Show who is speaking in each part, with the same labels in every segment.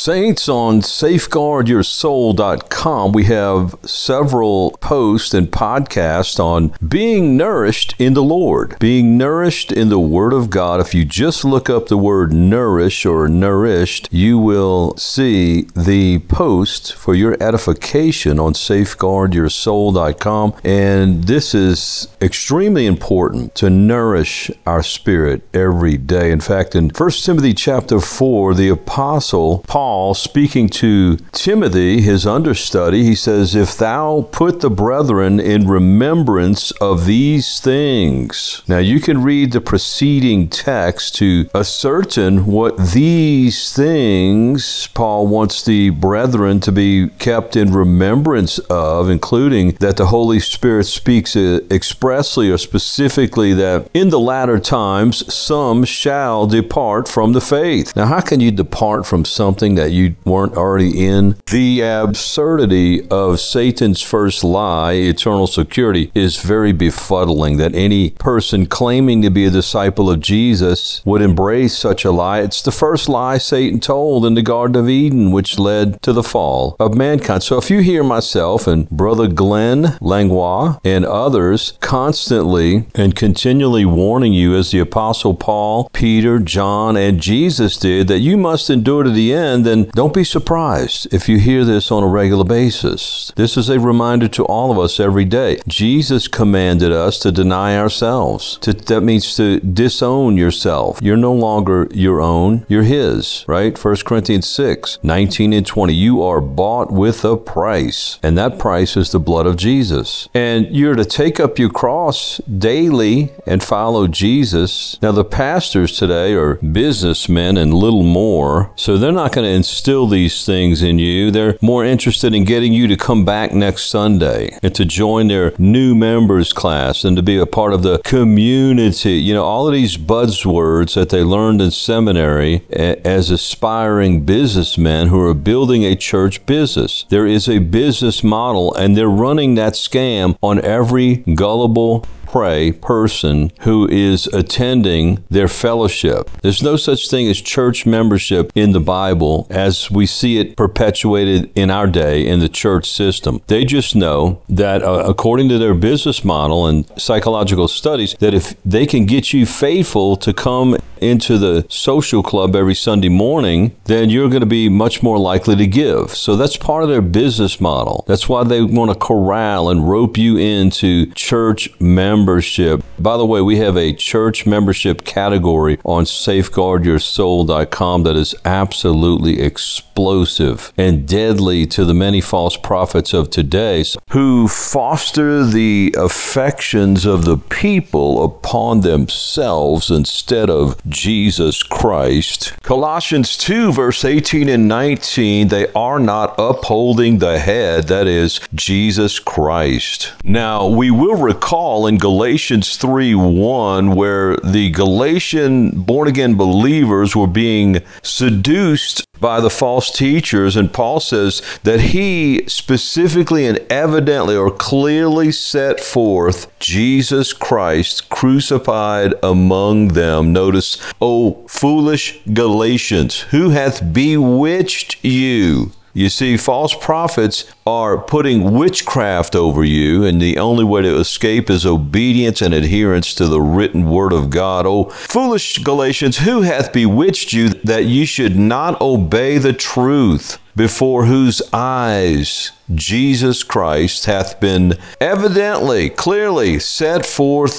Speaker 1: Saints, on safeguardyoursoul.com, we have several posts and podcasts on being nourished in the Lord, being nourished in the Word of God. If you just look up the word nourish or nourished, you will see the post for your edification on safeguardyoursoul.com. And this is extremely important to nourish our spirit every day. In fact, in 1 Timothy chapter 4, the Apostle Paul, speaking to Timothy, his understudy, he says, "If thou put the brethren in remembrance of these things." Now, you can read the preceding text to ascertain what these things Paul wants the brethren to be kept in remembrance of, including that the Holy Spirit speaks expressly or specifically that in the latter times some shall depart from the faith. Now, how can you depart from something that you weren't already in? The absurdity of Satan's first lie, eternal security, is very befuddling, that any person claiming to be a disciple of Jesus would embrace such a lie. It's the first lie Satan told in the Garden of Eden, which led to the fall of mankind. So if you hear myself and Brother Glenn Langlois and others constantly and continually warning you, as the Apostle Paul, Peter, John, and Jesus did, that you must endure to the end, then don't be surprised if you hear this on a regular basis. This is a reminder to all of us every day. Jesus commanded us to deny ourselves. That means to disown yourself. You're no longer your own. You're His, right? 1 Corinthians 6, 19 and 20. You are bought with a price, and that price is the blood of Jesus. And you're to take up your cross daily and follow Jesus. Now, the pastors today are businessmen and little more, so they're not going to instill these things in you. They're more interested in getting you to come back next Sunday and to join their new members class and to be a part of the community. You know, all of these buzzwords that they learned in seminary as aspiring businessmen who are building a church business. There is a business model, and they're running that scam on every gullible person who is attending their fellowship. There's no such thing as church membership in the Bible as we see it perpetuated in our day in the church system. They just know that according to their business model and psychological studies, that if they can get you faithful to come into the social club every Sunday morning, then you're going to be much more likely to give. So that's part of their business model. That's why they want to corral and rope you into church membership. By the way, we have a church membership category on safeguardyoursoul.com that is absolutely explosive and deadly to the many false prophets of today who foster the affections of the people upon themselves instead of Jesus Christ. Colossians 2, verse 18 and 19, they are not upholding the head, that is, Jesus Christ. Now, we will recall in Galatians 3:1, where the Galatian born-again believers were being seduced by the false teachers, and Paul says that he specifically and evidently or clearly set forth Jesus Christ crucified among them. Notice, "O foolish Galatians, who hath bewitched you?" You see, false prophets are putting witchcraft over you, and the only way to escape is obedience and adherence to the written word of God. "O foolish Galatians, who hath bewitched you that ye should not obey the truth, before whose eyes Jesus Christ hath been evidently, clearly set forth,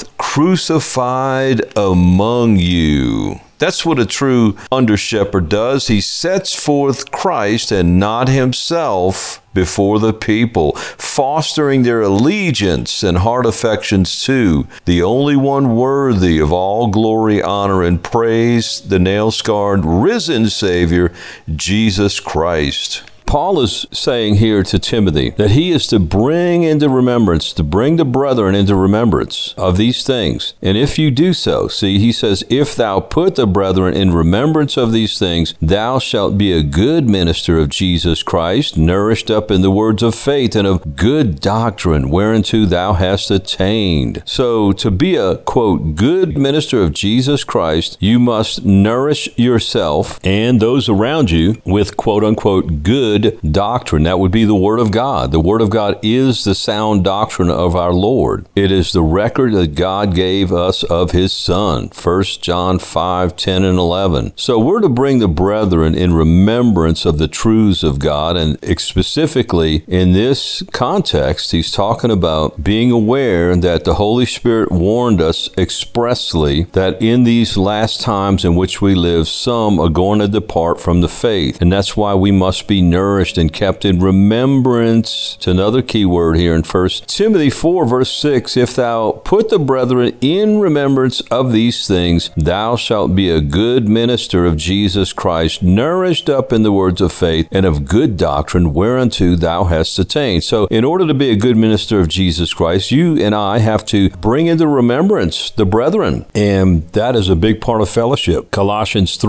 Speaker 1: crucified among you." That's what a true under-shepherd does. He sets forth Christ and not himself before the people, fostering their allegiance and heart affections to the only one worthy of all glory, honor, and praise, the nail-scarred, risen Savior, Jesus Christ. Paul is saying here to Timothy that he is to bring into remembrance, to bring the brethren into remembrance of these things. And if you do so, see, he says, if thou put the brethren in remembrance of these things, thou shalt be a good minister of Jesus Christ, nourished up in the words of faith and of good doctrine, whereunto thou hast attained. So to be a, quote, good minister of Jesus Christ, you must nourish yourself and those around you with, quote unquote, good doctrine. That would be the Word of God. The Word of God is the sound doctrine of our Lord. It is the record that God gave us of His Son. 1 John 5:10 and 11. So we're to bring the brethren in remembrance of the truths of God, and specifically in this context, he's talking about being aware that the Holy Spirit warned us expressly that in these last times in which we live, some are going to depart from the faith. And that's why we must be nourished and kept in remembrance. It's another key word here in 1 Timothy 4, verse 6. If thou put the brethren in remembrance of these things, thou shalt be a good minister of Jesus Christ, nourished up in the words of faith and of good doctrine, whereunto thou hast attained. So in order to be a good minister of Jesus Christ, you and I have to bring into remembrance the brethren. And that is a big part of fellowship. Colossians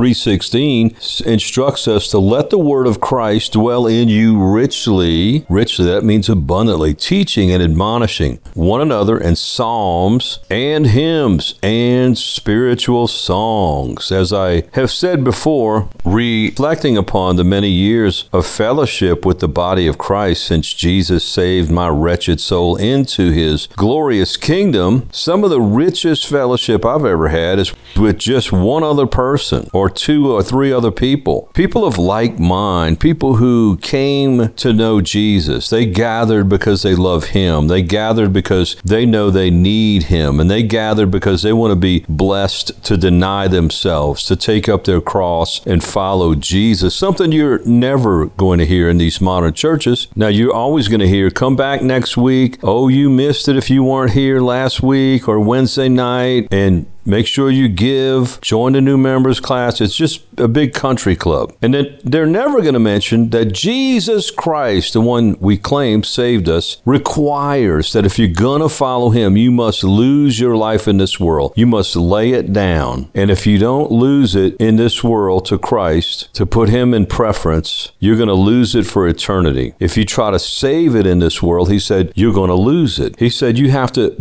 Speaker 1: 3:16 instructs us to let the word of Christ dwell in you richly. Richly, that means abundantly, teaching and admonishing one another in psalms and hymns and spiritual songs. As I have said before, reflecting upon the many years of fellowship with the body of Christ since Jesus saved my wretched soul into His glorious kingdom, some of the richest fellowship I've ever had is with just one other person or two or three other people. People of like mind, people who came to know Jesus. They gathered because they love Him. They gathered because they know they need Him. And they gathered because they want to be blessed to deny themselves, to take up their cross and follow Jesus. Something you're never going to hear in these modern churches. Now, you're always going to hear, come back next week. Oh, you missed it if you weren't here last week or Wednesday night. And make sure you give, join the new members class. It's just a big country club. And then they're never going to mention that Jesus Christ, the one we claim saved us, requires that if you're going to follow Him, you must lose your life in this world. You must lay it down. And if you don't lose it in this world to Christ, to put Him in preference, you're going to lose it for eternity. If you try to save it in this world, He said, you're going to lose it. He said, you have to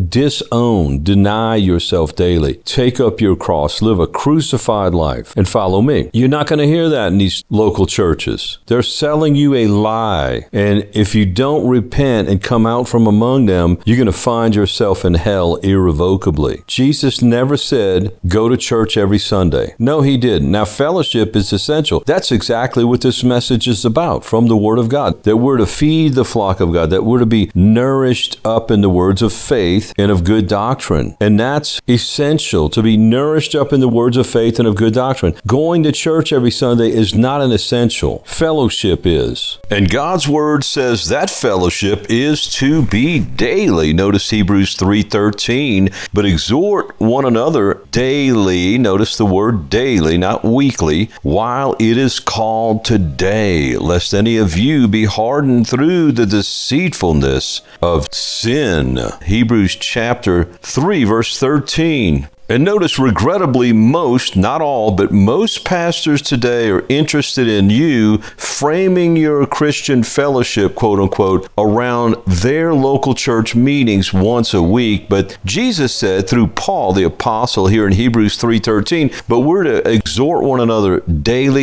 Speaker 1: deny yourself daily. Take up your cross, live a crucified life, and follow me. You're not going to hear that in these local churches. They're selling you a lie. And if you don't repent and come out from among them, you're going to find yourself in hell irrevocably. Jesus never said, go to church every Sunday. No, He didn't. Now, fellowship is essential. That's exactly what this message is about from the Word of God. That we're to feed the flock of God. That we're to be nourished up in the words of faith and of good doctrine. And that's essential, to be nourished up in the words of faith and of good doctrine. Going to church every Sunday is not an essential. Fellowship is. And God's Word says that fellowship is to be daily. Notice Hebrews 3:13. But exhort one another daily. Notice the word daily, not weekly, while it is called today, lest any of you be hardened through the deceitfulness of sin. Hebrews chapter 3, verse 13. And notice, regrettably, most, not all, but most pastors today are interested in you framing your Christian fellowship, quote unquote, around their local church meetings once a week. But Jesus said through Paul, the apostle, here in Hebrews 3:13, but we're to exhort one another daily,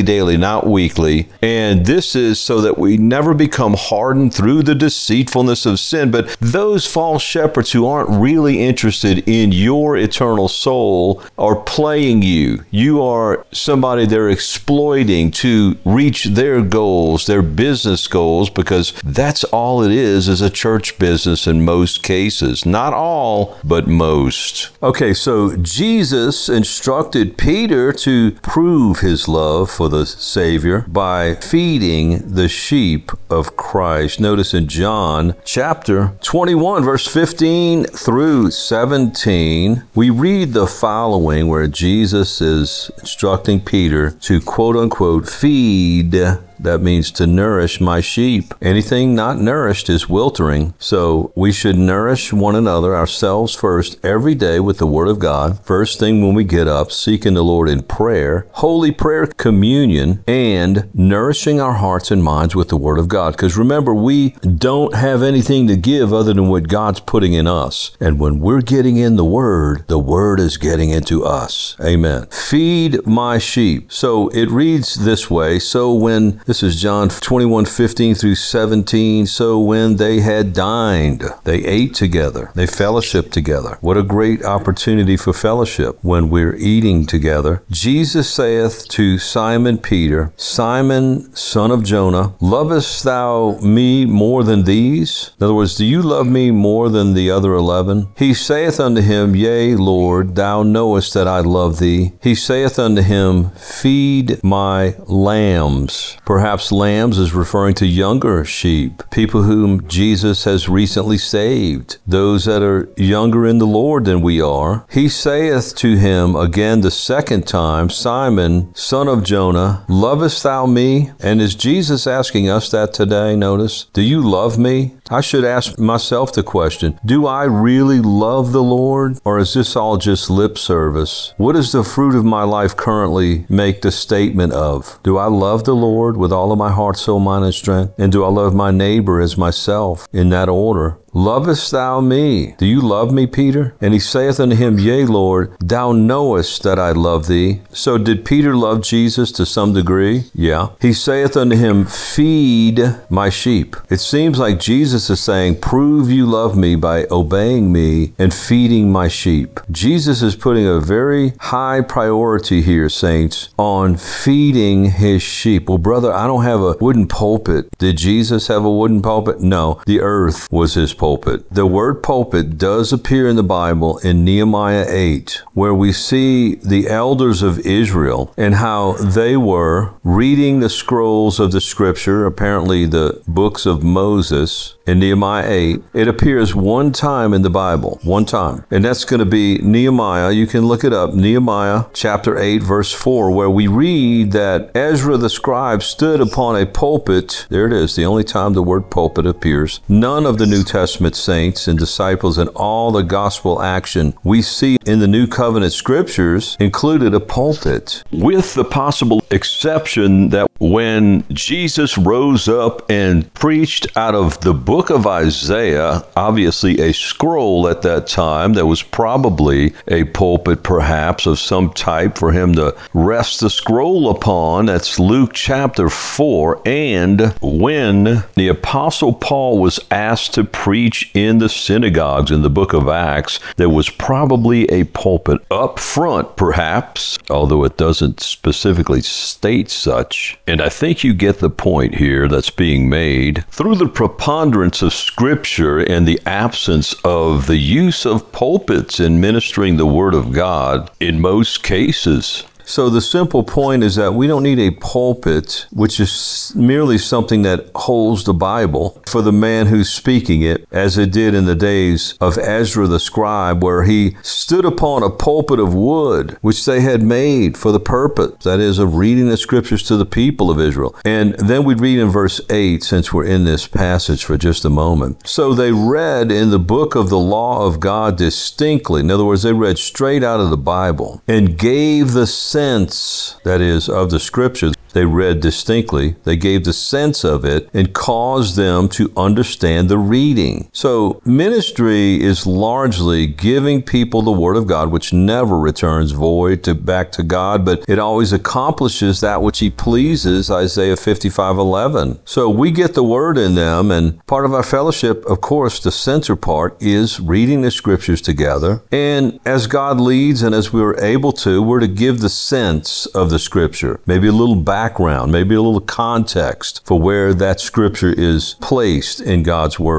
Speaker 1: not weekly. And this is so that we never become hardened through the deceitfulness of sin. But those false shepherds who aren't really interested in your eternal soul are playing you. You are somebody they're exploiting to reach their goals, their business goals, because that's all it is a church business in most cases. Not all, but most. Okay, so Jesus instructed Peter to prove his love for the Savior by feeding the sheep of Christ. Notice in John chapter 21, verse 15 through 17, we read the following where Jesus is instructing Peter to, quote unquote, feed That means to nourish my sheep. Anything not nourished is wilting. So we should nourish one another, ourselves first, every day with the Word of God. First thing when we get up, seeking the Lord in prayer, holy prayer, communion, and nourishing our hearts and minds with the Word of God. Because remember, we don't have anything to give other than what God's putting in us. And when we're getting in the Word is getting into us. Amen. Feed my sheep. So it reads this way. So when, this is John 21:15 through 17, so when they had dined, they ate together. They fellowshiped together. What a great opportunity for fellowship when we're eating together. Jesus saith to Simon Peter, Simon, son of Jonah, lovest thou me more than these? In other words, do you love me more than the other 11? He saith unto him, Yea, Lord, thou knowest that I love thee. He saith unto him, Feed my lambs. Perhaps lambs is referring to younger sheep, people whom Jesus has recently saved, those that are younger in the Lord than we are. He saith to him again the second time, Simon, son of Jonah, lovest thou me? And is Jesus asking us that today? Notice, do you love me? I should ask myself the question, do I really love the Lord? Or is this all just lip service? What does the fruit of my life currently make the statement of? Do I love the Lord with all of my heart, soul, mind, and strength? And do I love my neighbor as myself in that order? Lovest thou me? Do you love me, Peter? And he saith unto him, Yea, Lord, thou knowest that I love thee. So did Peter love Jesus to some degree? Yeah. He saith unto him, Feed my sheep. It seems like Jesus is saying, prove you love me by obeying me and feeding my sheep. Jesus is putting a very high priority here, saints, on feeding his sheep. Well, brother, I don't have a wooden pulpit. Did Jesus have a wooden pulpit? No, the earth was his pulpit. The word pulpit does appear in the Bible in Nehemiah 8, where we see the elders of Israel and how they were reading the scrolls of the scripture, apparently the books of Moses. In Nehemiah 8, it appears one time in the Bible, one time. And that's going to be Nehemiah. You can look it up, Nehemiah chapter 8, verse 4, where we read that Ezra the scribe stood upon a pulpit. There it is, the only time the word pulpit appears. None of the New Testament saints and disciples and all the gospel action we see in the New Covenant scriptures included a pulpit, with the possible exception that when Jesus rose up and preached out of the book of Isaiah, obviously a scroll at that time, that was probably a pulpit perhaps of some type for him to rest the scroll upon. That's Luke chapter 4. And when the Apostle Paul was asked to preach in the synagogues in the book of Acts, there was probably a pulpit up front, perhaps, although it doesn't specifically state such. And I think you get the point here that's being made. Through the preponderance of Scripture and the absence of the use of pulpits in ministering the Word of God, in most cases, So the simple point is that we don't need a pulpit, which is merely something that holds the Bible, for the man who's speaking it, as it did in the days of Ezra the scribe, where he stood upon a pulpit of wood, which they had made for the purpose, that is, of reading the scriptures to the people of Israel. And then we'd read in verse 8, since we're in this passage for just a moment. So they read in the book of the law of God distinctly. In other words, they read straight out of the Bible and gave the sense, that is, of the scriptures. They read distinctly. They gave the sense of it and caused them to understand the reading. So ministry is largely giving people the Word of God, which never returns void back to God, but it always accomplishes that which He pleases, Isaiah 55:11. So we get the Word in them, and part of our fellowship, of course, the center part is reading the Scriptures together. And as God leads and as we're able to, we're to give the sense of the Scripture, maybe a little background, maybe a little context for where that Scripture is placed in God's Word.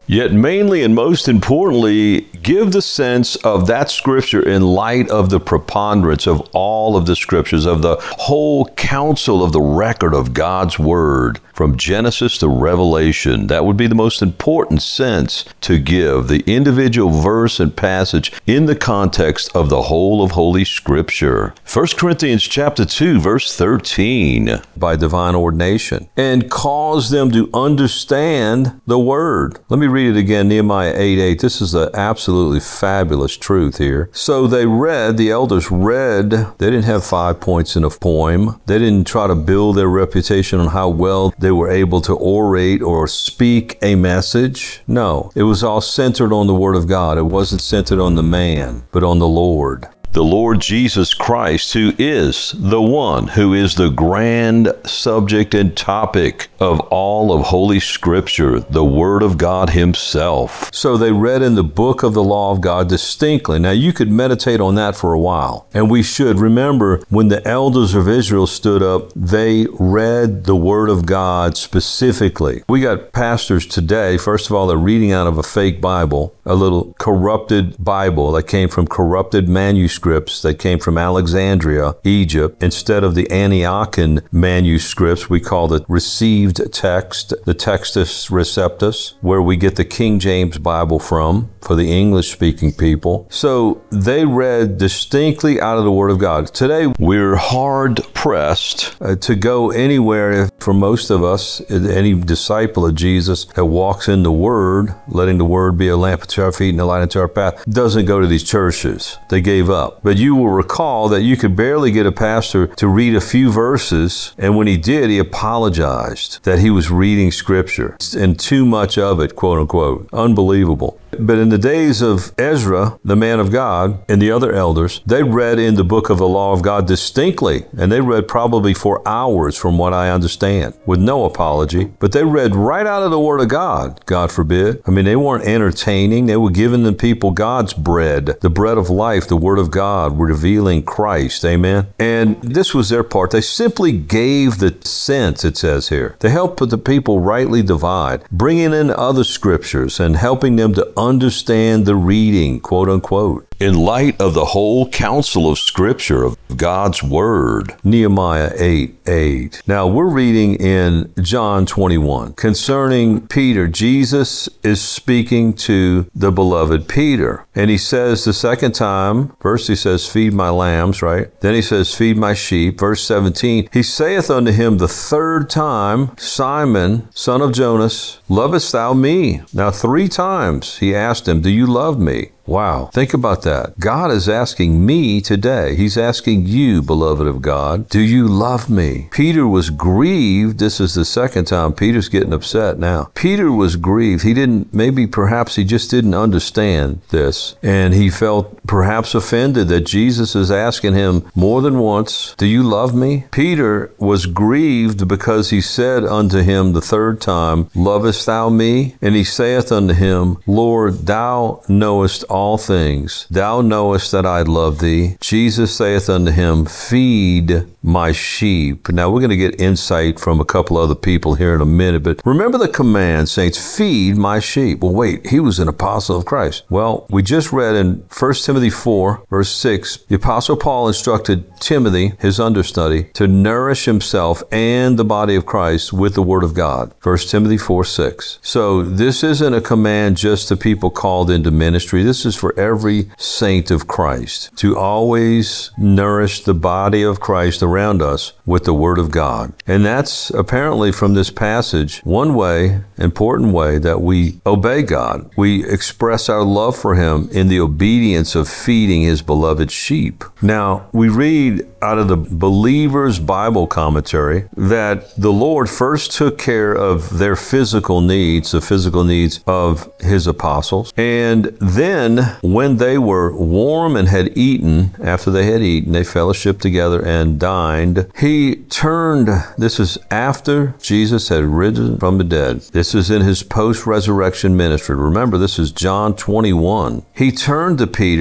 Speaker 1: Yet mainly and most importantly, give the sense of that scripture in light of the preponderance of all of the scriptures, of the whole counsel of the record of God's word from Genesis to Revelation. That would be the most important sense to give the individual verse and passage in the context of the whole of Holy Scripture. 1 Corinthians chapter 2, verse 13, by divine ordination, and cause them to understand the word. Let me read it again, Nehemiah 8:8. This is an absolutely fabulous truth here. So they read, the elders read, they didn't have 5 points in a poem. They didn't try to build their reputation on how well they were able to orate or speak a message. No, it was all centered on the Word of God. It wasn't centered on the man, but on the Lord. The Lord Jesus Christ, who is the one who is the grand subject and topic of all of Holy Scripture, the Word of God Himself. So they read in the book of the law of God distinctly. Now you could meditate on that for a while, and we should. Remember, when the elders of Israel stood up, they read the Word of God specifically. We got pastors today, first of all, they're reading out of a fake Bible, a little corrupted Bible that came from corrupted manuscripts that came from Alexandria, Egypt. Instead of the Antiochian manuscripts, we call it received text, the Textus Receptus, where we get the King James Bible from for the English-speaking people. So they read distinctly out of the Word of God. Today, we're hard-pressed to go anywhere, for most of us, any disciple of Jesus that walks in the Word, letting the Word be a lamp unto our feet and a light unto our path, doesn't go to these churches. They gave up. But you will recall that you could barely get a pastor to read a few verses, and when he did, he apologized that he was reading Scripture, and too much of it, quote unquote. Unbelievable. But in the days of Ezra, the man of God, and the other elders, they read in the book of the law of God distinctly, and they read probably for hours from what I understand, with no apology. But they read right out of the Word of God, God forbid. I mean, they weren't entertaining. They were giving the people God's bread, the bread of life, the Word of God, revealing Christ. Amen? And this was their part. They simply gave the sense, it says here. They helped the people rightly divide, bringing in other scriptures and helping them to understand the reading, quote unquote, in light of the whole counsel of Scripture, of God's Word. Nehemiah 8:8. Now we're reading in John 21 concerning Peter. Jesus is speaking to the beloved Peter, and he says the second time, first he says, feed my lambs, right? Then he says, feed my sheep. Verse 17, he saith unto him the third time, Simon, son of Jonas, lovest thou me? Now 3 times he asked him, do you love me? Wow. Think about that. God is asking me today. He's asking you, beloved of God, do you love me? Peter was grieved. This is the second time. Peter's getting upset now. Peter was grieved. Perhaps he just didn't understand this. And he felt perhaps offended that Jesus is asking him more than once, do you love me? Peter was grieved because he said unto him the third time, lovest thou me? And he saith unto him, Lord, thou knowest all things. Thou knowest that I love thee. Jesus saith unto him, feed my sheep. Now we're going to get insight from a couple other people here in a minute, but remember the command, saints, feed my sheep. Well, wait, he was an apostle of Christ. Well, we just read in 1 Timothy 4, verse 6, the apostle Paul instructed Timothy, his understudy, to nourish himself and the body of Christ with the Word of God. 1 Timothy 4, 6. So this isn't a command just to people called into ministry. This is for every saint of Christ to always nourish the body of Christ around us with the Word of God. And that's apparently from this passage one way, important way, that we obey God. We express our love for Him in the obedience of feeding His beloved sheep. Now, we read out of the Believer's Bible Commentary that the Lord first took care of their physical needs, the physical needs of His apostles, and then when they were warm and had eaten, after they had eaten, they fellowshiped together and dined. He turned, this is after Jesus had risen from the dead. This is in His post-resurrection ministry. Remember, this is John 21. He turned to Peter,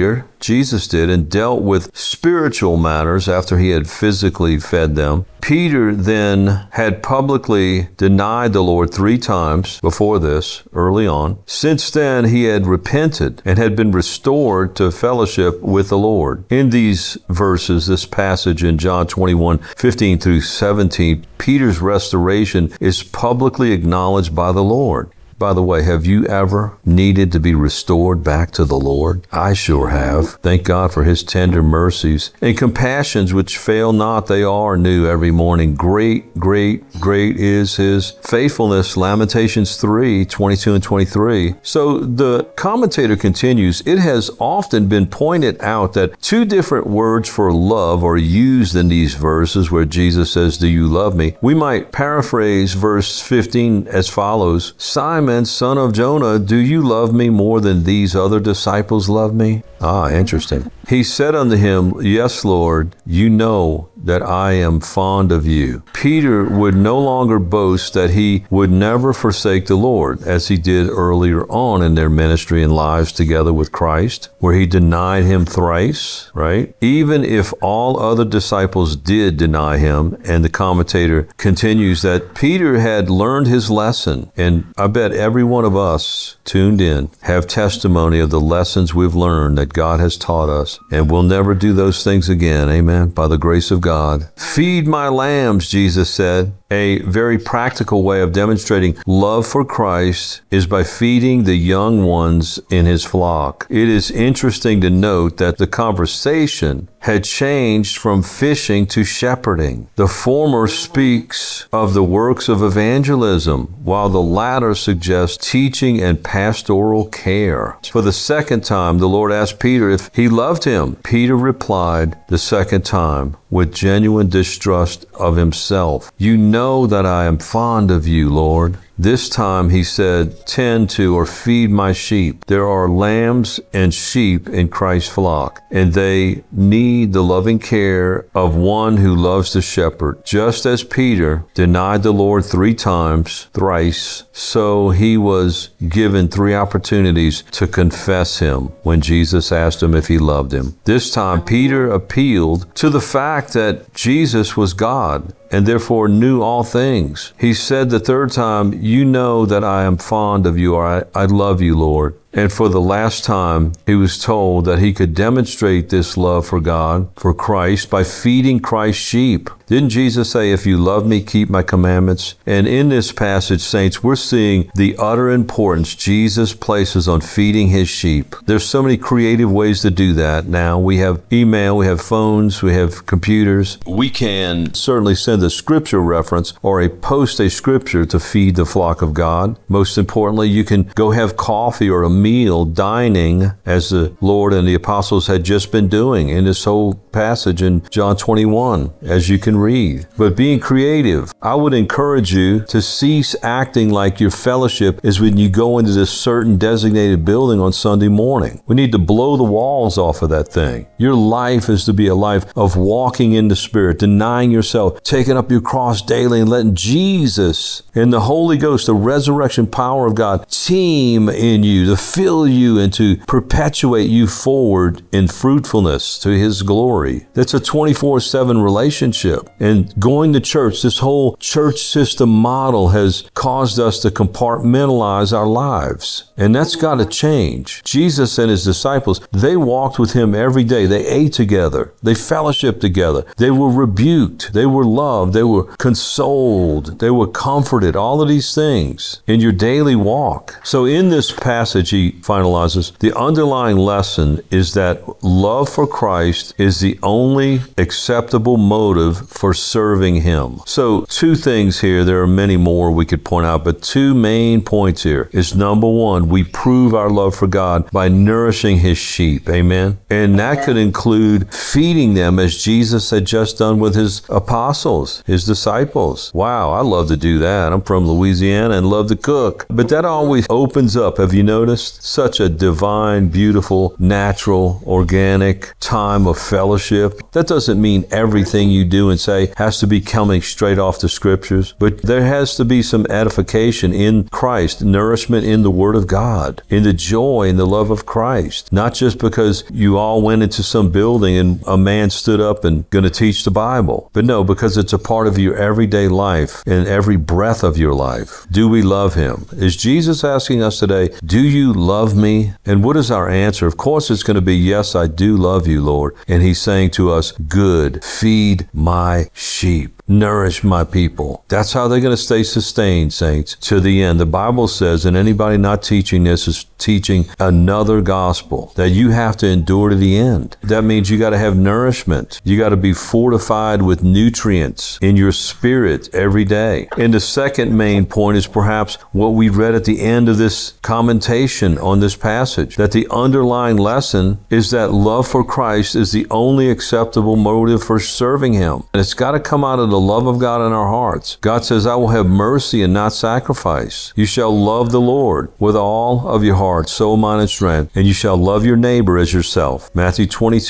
Speaker 1: Jesus did and dealt with spiritual matters after he had physically fed them. Peter then had publicly denied the Lord 3 times before this, early on. Since then, he had repented and had been restored to fellowship with the Lord. In these verses, this passage in John 21:15 through 17, Peter's restoration is publicly acknowledged by the Lord. By the way, have you ever needed to be restored back to the Lord? I sure have. Thank God for his tender mercies and compassions which fail not. They are new every morning. Great, great, great is his faithfulness. Lamentations 3:22 and 23. So the commentator continues, it has often been pointed out that 2 different words for love are used in these verses where Jesus says, "Do you love me?" We might paraphrase verse 15 as follows, "Simon, son of Jonah, do you love me more than these other disciples love me?" Interesting. He said unto him, "Yes, Lord, you know that I am fond of you." Peter would no longer boast that he would never forsake the Lord, as he did earlier on in their ministry and lives together with Christ, where he denied him thrice, right? Even if all other disciples did deny him, and the commentator continues that Peter had learned his lesson, and I bet every one of us tuned in have testimony of the lessons we've learned that God has taught us, and we'll never do those things again. Amen. By the grace of God. Feed my lambs, Jesus said. A very practical way of demonstrating love for Christ is by feeding the young ones in his flock. It is interesting to note that the conversation had changed from fishing to shepherding. The former speaks of the works of evangelism, while the latter suggests teaching and pastoral care. For the second time, the Lord asked Peter if he loved him. Peter replied the second time with genuine distrust of himself, "You know that I am fond of you, Lord." This time he said, "Tend to or feed my sheep." There are lambs and sheep in Christ's flock, and they need the loving care of one who loves the shepherd. Just as Peter denied the Lord 3 times, thrice, so he was given 3 opportunities to confess him when Jesus asked him if he loved him. This time Peter appealed to the fact that Jesus was God and therefore knew all things. He said the 3rd time, "You know that I am fond of you," or I love you, Lord. And for the last time, he was told that he could demonstrate this love for God, for Christ, by feeding Christ's sheep. Didn't Jesus say, "If you love me, keep my commandments"? And in this passage, saints, we're seeing the utter importance Jesus places on feeding his sheep. There's so many creative ways to do that now. We have email, we have phones, we have computers. We can certainly send a scripture reference or post a scripture to feed the flock of God. Most importantly, you can go have coffee or a meal, dining, as the Lord and the apostles had just been doing in this whole passage in John 21, as you can read. But being creative, I would encourage you to cease acting like your fellowship is when you go into this certain designated building on Sunday morning. We need to blow the walls off of that thing. Your life is to be a life of walking in the Spirit, denying yourself, taking up your cross daily, and letting Jesus and the Holy Ghost, the resurrection power of God, team in you, to fill you and to perpetuate you forward in fruitfulness to his glory. That's a 24/7 relationship. And going to church, this whole church system model has caused us to compartmentalize our lives. And that's got to change. Jesus and his disciples, they walked with him every day. They ate together. They fellowshiped together. They were rebuked. They were loved. They were consoled. They were comforted. All of these things in your daily walk. So in this passage, he finalizes, the underlying lesson is that love for Christ is the only acceptable motive for serving him. So 2 things here. There are many more we could point out, but 2 main points here is, number 1, we prove our love for God by nourishing his sheep. Amen. And that could include feeding them as Jesus had just done with his apostles, his disciples. Wow, I love to do that. I'm from Louisiana and love to cook. But that always opens up, have you noticed? Such a divine, beautiful, natural, organic time of fellowship fellowship. That doesn't mean everything you do and say has to be coming straight off the scriptures, but there has to be some edification in Christ, nourishment in the Word of God, in the joy and the love of Christ. Not just because you all went into some building and a man stood up and going to teach the Bible, but no, because it's a part of your everyday life and every breath of your life. Do we love Him? Is Jesus asking us today, do you love me? And what is our answer? Of course it's going to be, yes, I do love you, Lord. And He's saying to us, good, feed my sheep. Nourish my people. That's how they're going to stay sustained, saints, to the end. The Bible says, and anybody not teaching this is teaching another gospel, that you have to endure to the end. That means you got to have nourishment. You got to be fortified with nutrients in your spirit every day. And the second main point is perhaps what we read at the end of this commentation on this passage, that the underlying lesson is that love for Christ is the only acceptable motive for serving Him. And it's got to come out of the love of God in our hearts. God says, I will have mercy and not sacrifice. You shall love the Lord with all of your heart, soul, mind, and strength, and you shall love your neighbor as yourself. Matthew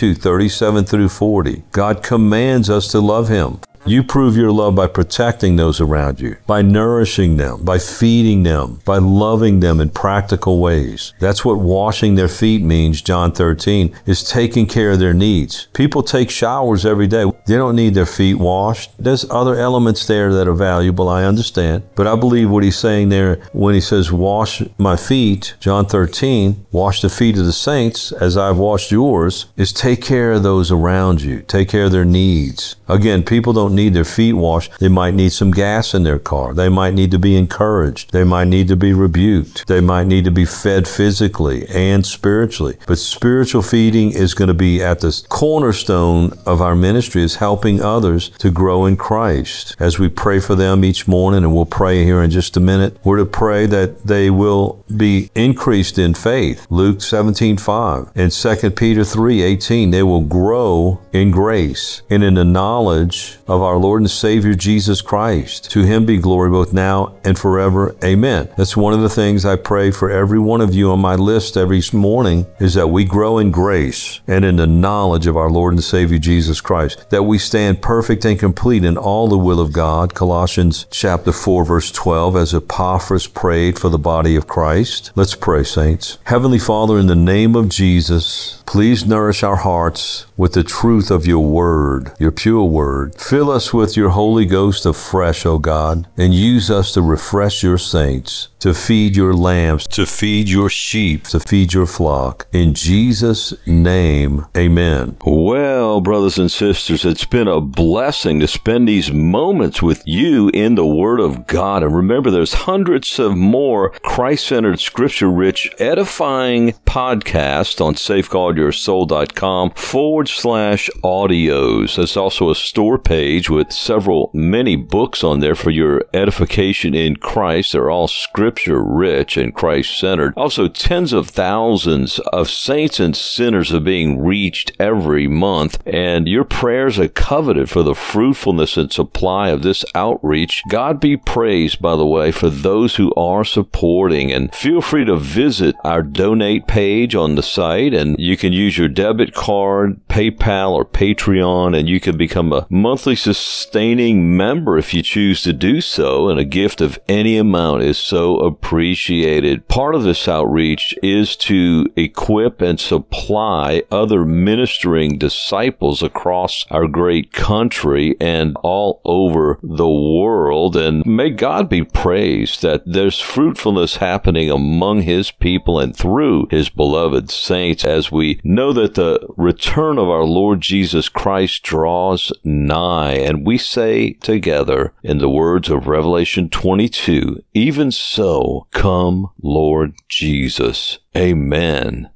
Speaker 1: 22:37 through 40. God commands us to love Him. You prove your love by protecting those around you, by nourishing them, by feeding them, by loving them in practical ways. That's what washing their feet means, John 13, is taking care of their needs. People take showers every day. They don't need their feet washed. There's other elements there that are valuable, I understand. But I believe what He's saying there when He says, wash my feet, John 13, wash the feet of the saints as I've washed yours, is take care of those around you. Take care of their needs. Again, people don't need their feet washed. They might need some gas in their car. They might need to be encouraged. They might need to be rebuked. They might need to be fed physically and spiritually. But spiritual feeding is going to be at the cornerstone of our ministry, is helping others to grow in Christ. As we pray for them each morning, and we'll pray here in just a minute, we're to pray that they will be increased in faith. Luke 17:5 and 2 Peter 3:18, they will grow in grace and in the knowledge of our Lord and Savior Jesus Christ. To Him be glory both now and forever. Amen. That's one of the things I pray for every one of you on my list every morning, is that we grow in grace and in the knowledge of our Lord and Savior Jesus Christ, that we stand perfect and complete in all the will of God. Colossians chapter 4 verse 12, as Epaphras prayed for the body of Christ. Let's pray, saints. Heavenly Father, in the name of Jesus, please nourish our hearts with the truth of your word, your pure word. Fill us with your Holy Ghost afresh, O God, and use us to refresh your saints, to feed your lambs, to feed your sheep, to feed your flock. In Jesus' name, amen. Well, brothers and sisters, it's been a blessing to spend these moments with you in the Word of God. And remember, there's hundreds of more Christ-centered, scripture-rich, edifying podcasts on safeguardyoursoul.com/audios. There's also a store page with many books on there for your edification in Christ. They're all scripture-rich and Christ-centered. Also, tens of thousands of saints and sinners are being reached every month, and your prayers are coveted for the fruitfulness and supply of this outreach. God be praised, by the way, for those who are supporting, and feel free to visit our donate page on the site, and you can use your debit card, PayPal, or Patreon, and you can become a monthly sustaining member if you choose to do so, and a gift of any amount is so appreciated. Part of this outreach is to equip and supply other ministering disciples across our great country and all over the world, and may God be praised that there's fruitfulness happening among His people and through His beloved saints, as we know that the return of our Lord Jesus Christ draws nigh. And we say together, in the words of Revelation 22, even so, come, Lord Jesus. Amen.